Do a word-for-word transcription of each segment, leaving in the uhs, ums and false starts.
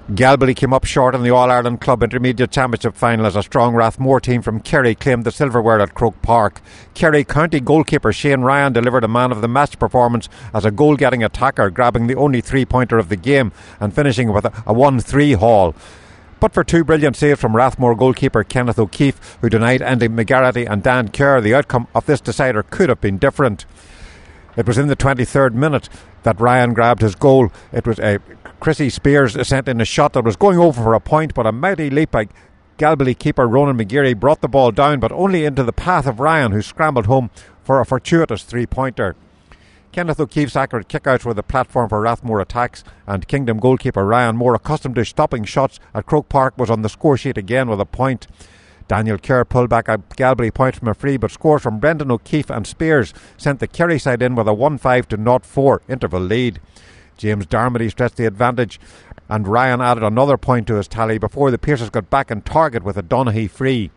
Galbally came up short in the All-Ireland Club Intermediate Championship final as a strong Rathmore team from Kerry claimed the silverware at Croke Park. Kerry County goalkeeper Shane Ryan delivered a man-of-the-match performance as a goal-getting attacker, grabbing the only three-pointer of the game and finishing with a one three haul. But for two brilliant saves from Rathmore goalkeeper Kenneth O'Keefe, who denied Andy McGarrity and Dan Kerr, the outcome of this decider could have been different. It was in the twenty-third minute that Ryan grabbed his goal. It was a Chrissy Spears sent in a shot that was going over for a point, but a mighty leap by Galbally keeper Ronan McGeary brought the ball down, but only into the path of Ryan, who scrambled home for a fortuitous three-pointer. Kenneth O'Keefe's accurate kickouts were the platform for Rathmore attacks, and Kingdom goalkeeper Ryan, more accustomed to stopping shots at Croke Park, was on the score sheet again with a point. Daniel Kerr pulled back a Galbally point from a free, but scores from Brendan O'Keefe and Spears sent the Kerry side in with a one five to oh four interval lead. James Darmody stretched the advantage, and Ryan added another point to his tally before the Pearses got back in target with a Donaghy free.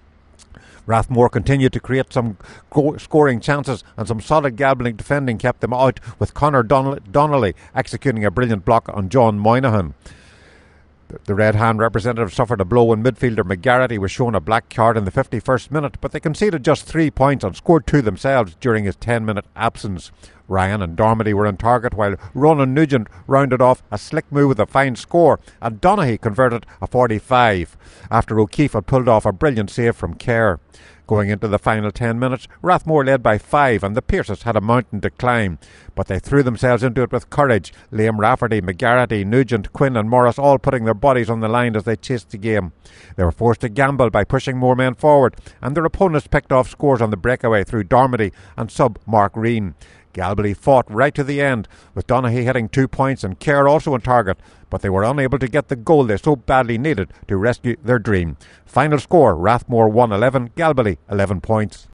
Rathmore continued to create some go- scoring chances, and some solid Galbally defending kept them out, with Conor Don- Donnelly executing a brilliant block on John Moynihan. The Red Hand representative suffered a blow when midfielder McGarrity was shown a black card in the fifty-first minute, but they conceded just three points and scored two themselves during his ten-minute absence. Ryan and Darmody were on target, while Ronan Nugent rounded off a slick move with a fine score, and Donaghy converted a forty-five after O'Keefe had pulled off a brilliant save from Kerr. Going into the final ten minutes, Rathmore led by five, and the Pearses had a mountain to climb, but they threw themselves into it with courage. Liam Rafferty, McGarrity, Nugent, Quinn and Morris all putting their bodies on the line as they chased the game. They were forced to gamble by pushing more men forward, and their opponents picked off scores on the breakaway through Darmody and sub Mark Reen. Galbally fought right to the end, with Donaghy hitting two points and Kerr also on target, but they were unable to get the goal they so badly needed to rescue their dream. Final score, Rathmore one eleven, Galbally eleven points.